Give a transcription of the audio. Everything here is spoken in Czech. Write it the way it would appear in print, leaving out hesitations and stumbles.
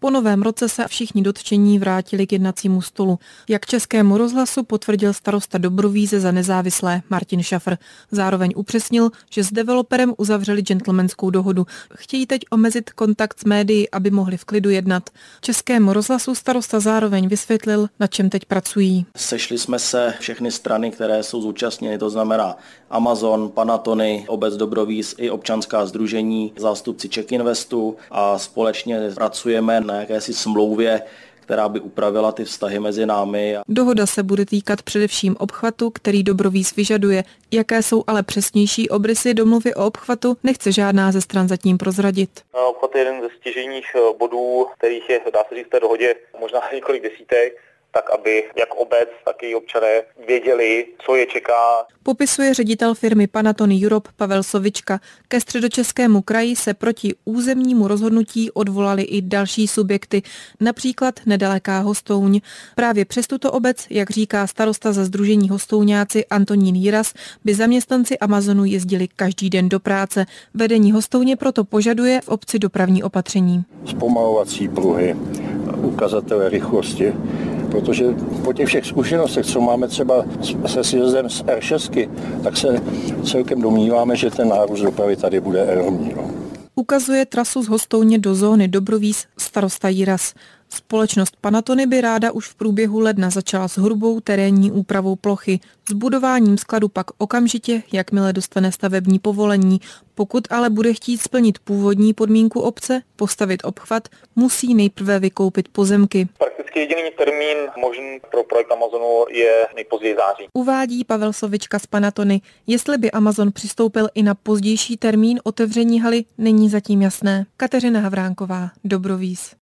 Po novém roce se všichni dotčení vrátili k jednacímu stolu. Jak Českému rozhlasu potvrdil starosta Dobrovíze za nezávislé Martin Šafr. Zároveň upřesnil, že s developerem uzavřeli gentlemanskou dohodu. Chtějí teď omezit kontakt s médii, aby mohli v klidu jednat. Českému rozhlasu starosta zároveň vysvětlil, na čem teď pracují. Sešli jsme se všechny strany, které jsou zúčastněny, to znamená Amazon, Panatony, obec Dobrovíz i občanská sdružení, zástupci Czech Investu a společně pracujeme na jakési smlouvě, která by upravila ty vztahy mezi námi. Dohoda se bude týkat především obchvatu, který Dobrovíz vyžaduje. Jaké jsou ale přesnější obrysy domluvy o obchvatu, nechce žádná ze stran zatím prozradit. Obchvat je jeden ze stěžejních bodů, kterých je, dá se říct, v té dohodě možná několik desítek, tak aby jak obec, tak i občané věděli, co je čeká. Popisuje ředitel firmy Panatony Europe Pavel Sovička. Ke Středočeskému kraji se proti územnímu rozhodnutí odvolali i další subjekty, například nedaleká Hostouň. Právě přes tuto obec, jak říká starosta za sdružení Hostouňáci Antonín Jiras, by zaměstnanci Amazonu jezdili každý den do práce. Vedení Hostouně proto požaduje v obci dopravní opatření. Zpomalovací pruhy, ukazatele rychlosti, protože po těch všech zkušenostech, co máme třeba se sjezdem z R6, tak se celkem domníváme, že ten nárůst dopravy tady bude enormní. Ukazuje trasu z Hostouně do zóny Dobrovíz starosta Jiras. Společnost Panatony by ráda už v průběhu ledna začala s hrubou terénní úpravou plochy. S budováním skladu pak okamžitě, jakmile dostane stavební povolení. Pokud ale bude chtít splnit původní podmínku obce, postavit obchvat, musí nejprve vykoupit pozemky. Prakticky jediný termín možný pro projekt Amazonu je nejpozději září. Uvádí Pavel Sovička z Panatony. Jestli by Amazon přistoupil i na pozdější termín otevření haly, není zatím jasné. Kateřina Havránková, Dobrovíz.